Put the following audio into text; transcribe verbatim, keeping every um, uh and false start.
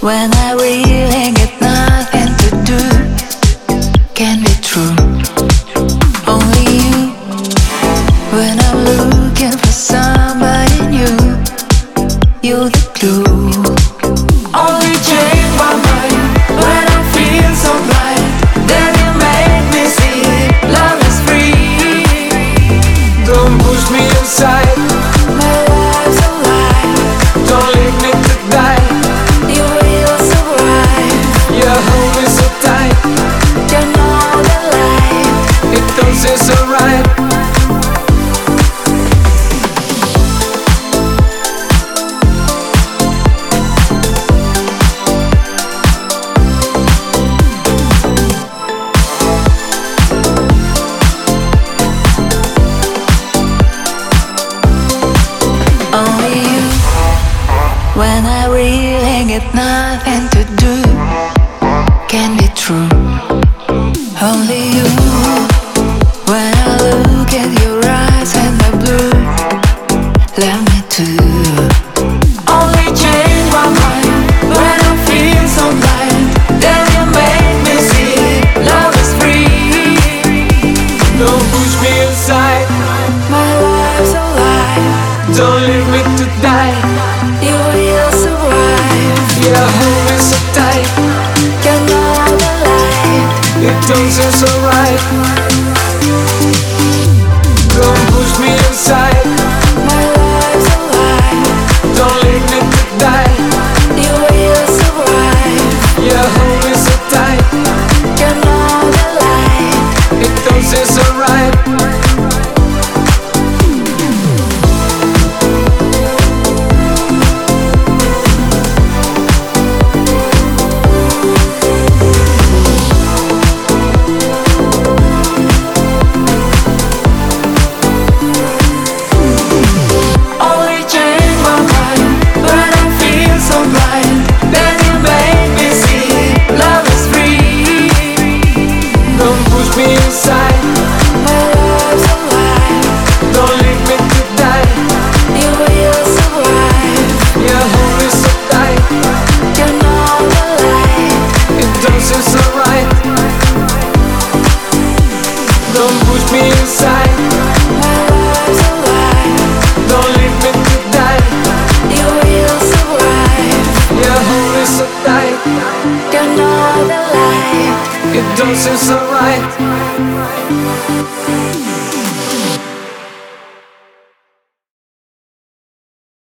When I really get nothing to do, can be true. Only you. When I'm looking for somebody new, you're the clue. Only change my mind when I feel so blind. Then you make me see love is free. Don't push me aside. My life's a lie. Don't leave me to die. You will survive. You hold me so tight. You know the light. It don't seem so right. Only you. When I really get nothing to do, can be true. Only you. When I look at your eyes and the blue, love me too. Only change my mind when I feel so blind. Then you make me see love is free. Don't push me aside. My life's a lie. Don't leave me to die. You will survive. You hold me so tight. You know the light. It don't seem so right. Don't push me aside. My life's a lie. Don't leave me to die. You will survive. You hold me so tight. You know the light. It don't seem so right. Only change my mind when I feel so blind. Then you make me see love is free. Don't push me aside. My life's a lie. Don't leave me to die. You will survive. You hold me so tight. You know the light. It don't seem so right. Don't push me aside. My life's a lie. Don't leave me to die. You will survive. You hold me so tight. You know the light. It don't seem so right.